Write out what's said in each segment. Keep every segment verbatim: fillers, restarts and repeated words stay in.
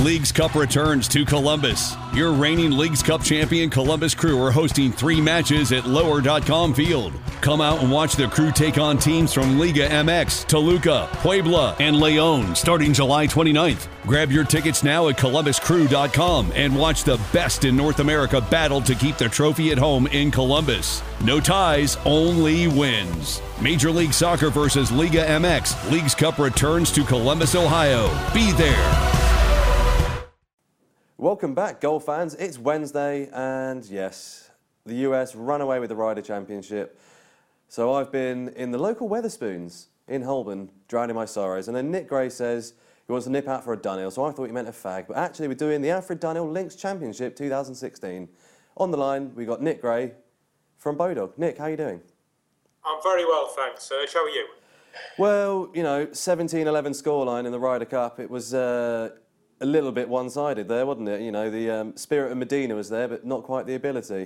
Leagues Cup returns to Columbus. Your reigning Leagues Cup champion Columbus Crew are hosting three matches at lower dot com Field. Come out and watch the Crew take on teams from Liga M X, Toluca, Puebla, and León starting July twenty-ninth. Grab your tickets now at columbus crew dot com and watch the best in North America battle to keep the trophy at home in Columbus. No ties, only wins. Major League Soccer versus Liga M X. Leagues Cup returns to Columbus, Ohio. Be there. Welcome back, Goal fans. It's Wednesday, and yes, the U S run away with the Ryder Championship. So I've been in the local Wetherspoons in Holborn, drowning my sorrows. And then Nick Gray says he wants to nip out for a Dunhill, so I thought he meant a fag. But actually, we're doing the Alfred Dunhill Links Championship two thousand sixteen. On the line, we got Nick Gray from Bodog. Nick, how are you doing? I'm very well, thanks, Serge. How are you? Well, you know, seventeen eleven scoreline in the Ryder Cup. It was uh, a little bit one-sided there, wasn't it? You know, the um, spirit of Medina was there, but not quite the ability.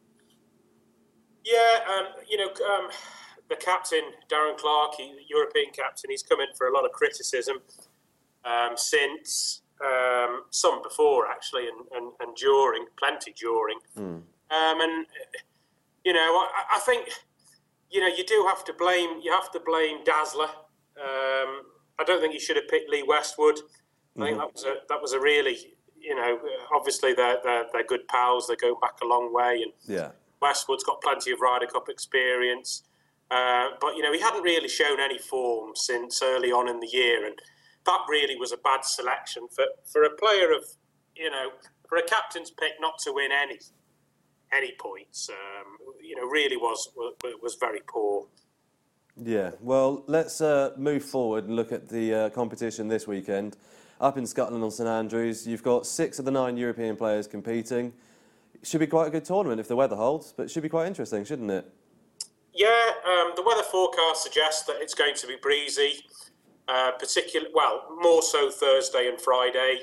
Yeah, um, you know, um, the captain, Darren Clarke, he, the European captain, he's come in for a lot of criticism um, since, um, some before, actually, and, and, and during, plenty during. Mm. Um, and, you know, I, I think, you know, you do have to blame, you have to blame Dazzler. Um, I don't think you should have picked Lee Westwood. I think that was a that was a really, you know, obviously they're, they're, they're good pals. They go back a long way. And yeah. Westwood's got plenty of Ryder Cup experience. Uh, but, you know, he hadn't really shown any form since early on in the year. And that really was a bad selection for, for a player of, you know, for a captain's pick not to win any any points, um, you know, really was, was was very poor. Yeah, well, let's uh, move forward and look at the uh, competition this weekend. Up in Scotland on St Andrews, you've got six of the nine European players competing. It should be quite a good tournament if the weather holds, but it should be quite interesting, shouldn't it? Yeah, um, the weather forecast suggests that it's going to be breezy, uh, particularly, well, more so Thursday and Friday.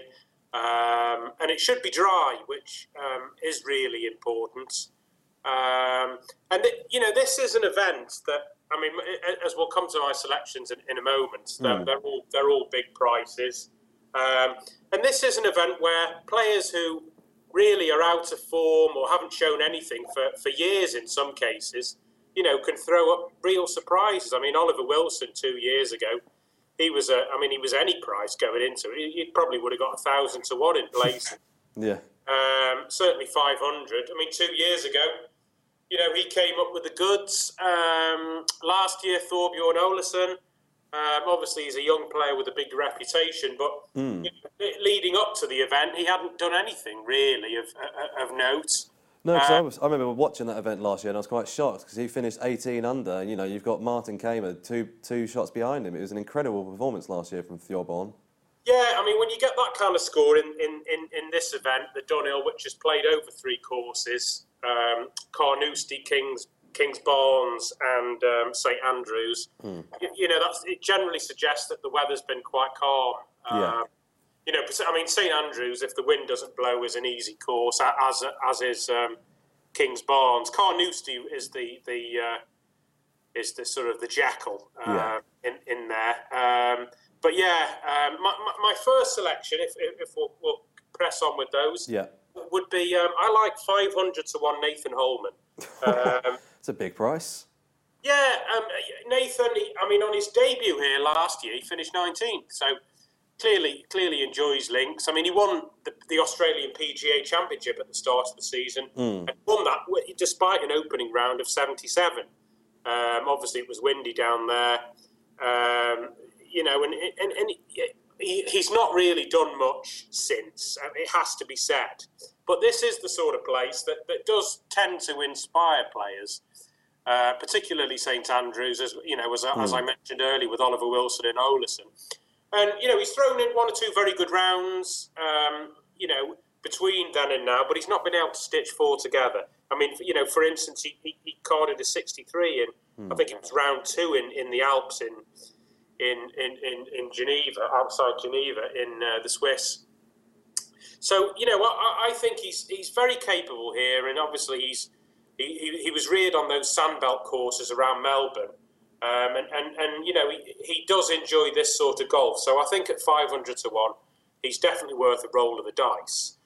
Um, and it should be dry, which um, is really important. Um, and, it, you know, this is an event that, I mean, as we'll come to my selections in, in a moment, mm. they're, they're, all, they're all big prices. Um, and this is an event where players who really are out of form or haven't shown anything for, for years in some cases, you know, can throw up real surprises. I mean, Oliver Wilson two years ago, he was a, I mean, he was any price going into it. He probably would have got a thousand to one in place. yeah. Um, certainly five hundred. I mean, two years ago, you know, he came up with the goods. Um, last year, Thorbjorn Olesen. Um, obviously, he's a young player with a big reputation, but mm. you know, leading up to the event, he hadn't done anything really of of note. No, because um, I, was, I remember watching that event last year, and I was quite shocked because he finished eighteen under. You know, you've got Martin Kamer two two shots behind him. It was an incredible performance last year from Thorbjorn. Yeah, I mean, when you get that kind of score in in, in, in this event, the Dunhill, which has played over three courses, um, Carnoustie, Kings. Kings Barnes and um, St Andrews, hmm. you, you know, that's, it generally suggests that the weather's been quite calm. Yeah. Um, you know, I mean, St Andrews, if the wind doesn't blow, is an easy course, as as is um, Kings Barnes. Carnoustie is the the uh, is the sort of the jackal uh, yeah. in in there. Um, but yeah, um, my, my my first selection, if if, if we'll, we'll press on with those, yeah. would be um, I like five hundred to one Nathan Holman. Um, It's a big price. Yeah, um, Nathan, I mean, on his debut here last year, he finished nineteenth. So clearly clearly enjoys links. I mean, he won the, the Australian P G A Championship at the start of the season mm. and won that despite an opening round of seventy-seven. Um, obviously, it was windy down there. Um, you know, and, and, and he, he's not really done much since. It has to be said. But this is the sort of place that, that does tend to inspire players, uh, particularly St Andrews, as you know, as, mm. as I mentioned earlier with Oliver Wilson and Olesen. And, you know, he's thrown in one or two very good rounds, um, you know, between then and now, but he's not been able to stitch four together. I mean, you know, for instance, he, he, he carded a sixty-three in, mm. I think it was round two in, in the Alps in in, in, in, in Geneva, outside Geneva, in uh, the Swiss. So, you know, I, I think he's he's very capable here, and obviously he's he, he, he was reared on those sandbelt courses around Melbourne, um, and, and, and, you know, he, he does enjoy this sort of golf. So I think at five hundred to one, he's definitely worth a roll of the dice.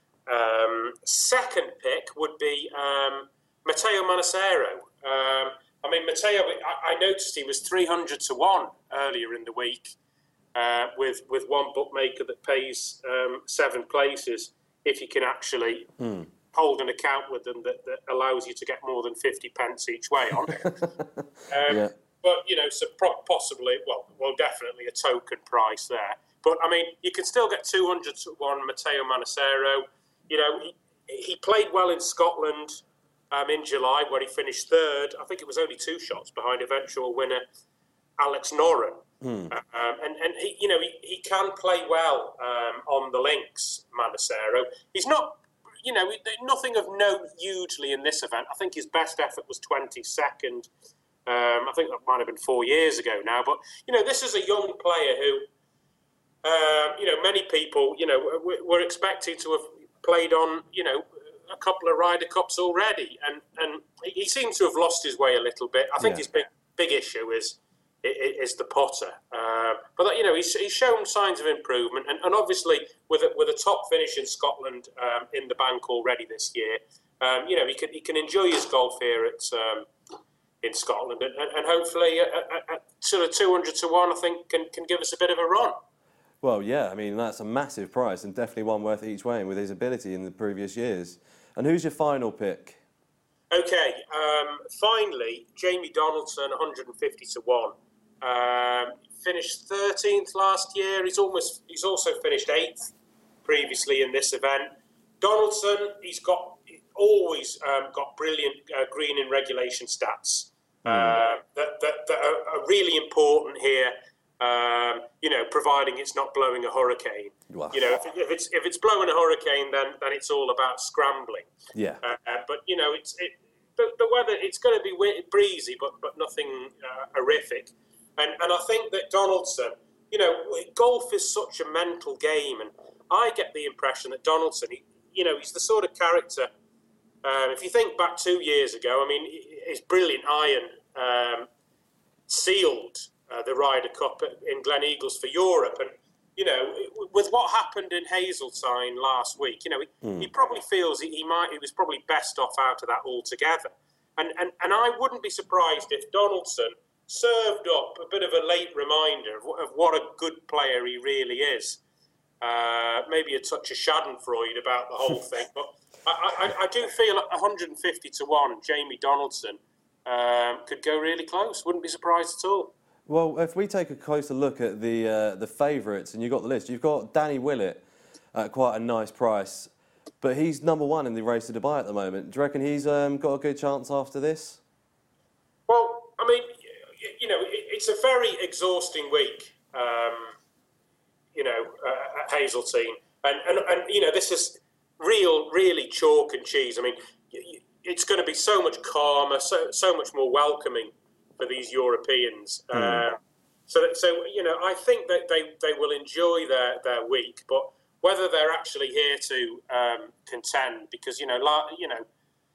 Um, second pick would be um, Matteo Manassero. Um, I mean, Matteo, I, I noticed he was three hundred to one earlier in the week uh, with, with one bookmaker that pays um, seven places if you can actually mm. hold an account with them that, that allows you to get more than fifty pence each way on it. um, yeah. But, you know, so possibly, well, well, definitely a token price there. But, I mean, you can still get two hundred to one Matteo Manassero. You know, he, he played well in Scotland um, in July, where he finished third. I think it was only two shots behind eventual winner Alex Noren. Mm. Uh, um, and, and he, you know, he, he can play well um, on the links, Manassero. He's not, you know, nothing of note hugely in this event. I think his best effort was twenty-second. Um, I think that might have been four years ago now. But, you know, this is a young player who, uh, you know, many people, you know, were expecting to have played on, you know, a couple of Ryder Cups already. And, and he seems to have lost his way a little bit. I think yeah. his big big issue is is the putter. Uh, but, you know, he's, he's shown signs of improvement. And, and obviously, with a, with a top finish in Scotland um, in the bank already this year, um, you know, he can, he can enjoy his golf here at... Um, in Scotland, and, and hopefully at, at sort of two hundred to one, I think, can, can give us a bit of a run. Well, yeah, I mean, that's a massive price and definitely one worth each way with his ability in the previous years. And who's your final pick? OK, um, finally, Jamie Donaldson, one hundred fifty to one. Um, finished thirteenth last year. He's almost he's also finished eighth previously in this event. Donaldson, he's got always um, got brilliant uh, green in regulation stats uh, mm. that, that, that are, are really important here. Um, you know, providing it's not blowing a hurricane. Wow. You know, if, if it's if it's blowing a hurricane, then then it's all about scrambling. Yeah. Uh, uh, but you know, it's it, the, the weather. It's going to be breezy, but but nothing uh, horrific. And and I think that Donaldson, you know, golf is such a mental game, and I get the impression that Donaldson, he, you know, he's the sort of character. Um, if you think back two years ago, I mean, his brilliant iron um, sealed uh, the Ryder Cup in Glen Eagles for Europe. And, you know, with what happened in Hazeltine last week, you know, he, mm. he probably feels he, he might he was probably best off out of that altogether. And, and, and I wouldn't be surprised if Donaldson served up a bit of a late reminder of, of what a good player he really is. Uh, maybe a touch of Schadenfreude about the whole thing, but I, I, I do feel at one hundred fifty to one, Jamie Donaldson um, could go really close. Wouldn't be surprised at all. Well, if we take a closer look at the uh, the favourites, and you've got the list, you've got Danny Willett at quite a nice price, but he's number one in the race to Dubai at the moment. Do you reckon he's um, got a good chance after this? Well, I mean, you know, it's a very exhausting week, um, you know, uh, at Hazeltine. And, and, and, you know, this is real, really chalk and cheese. I mean, it's going to be so much calmer, so so much more welcoming for these Europeans. Mm. Uh, so, so you know, I think that they, they will enjoy their, their week, but whether they're actually here to um, contend, because, you know, la, you know,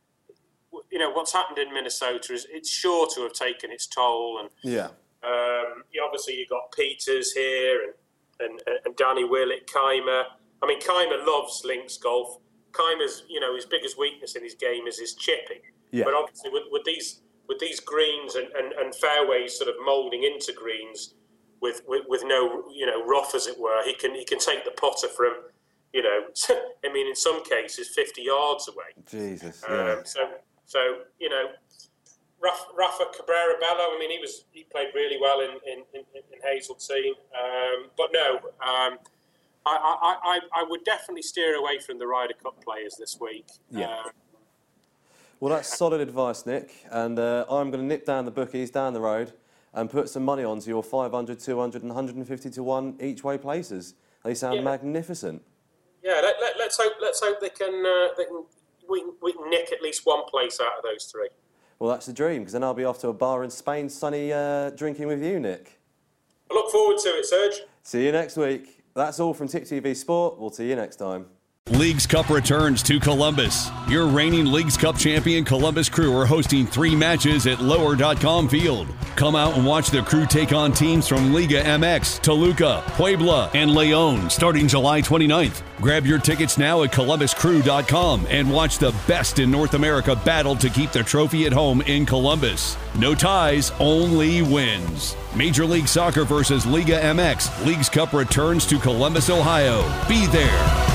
you know, what's happened in Minnesota is it's sure to have taken its toll. And yeah, um, you, obviously you've got Peters here and, and, and Danny Willett, Keimer. I mean, Keimer loves links golf. Keimer's, you know, his biggest weakness in his game is his chipping. Yeah. But obviously with, with these with these greens and, and, and fairways sort of moulding into greens with, with, with no, you know, rough as it were, he can he can take the putter from, you know, I mean, in some cases, fifty yards away. Jesus. Um, yeah. So, so you know, Rafa Cabrera Bello, I mean, he was he played really well in, in, in, in Hazeltine. Um, but no, um, I, I, I, I would definitely steer away from the Ryder Cup players this week. Yeah. Um, Well, that's solid advice, Nick. And uh, I'm going to nip down the bookies down the road and put some money onto your five hundred, two hundred and one hundred fifty to one each way places. They sound yeah. magnificent. Yeah, let, let, let's hope let's hope they can, uh, they can we, we can nick at least one place out of those three. Well, that's the dream, because then I'll be off to a bar in Spain, sunny, uh, drinking with you, Nick. I look forward to it, Serge. See you next week. That's all from Tipp T V Sport. We'll see you next time. Leagues Cup returns to Columbus. Your reigning Leagues Cup champion Columbus Crew are hosting three matches at lower dot com field. Come out and watch the Crew take on teams from Liga M X, Toluca, Puebla, and Leon starting July twenty-ninth. Grab your tickets now at columbus crew dot com and watch the best in North America battle to keep the trophy at home in Columbus. No ties, only wins. Major League Soccer versus Liga M X. Leagues Cup returns to Columbus, Ohio. Be there.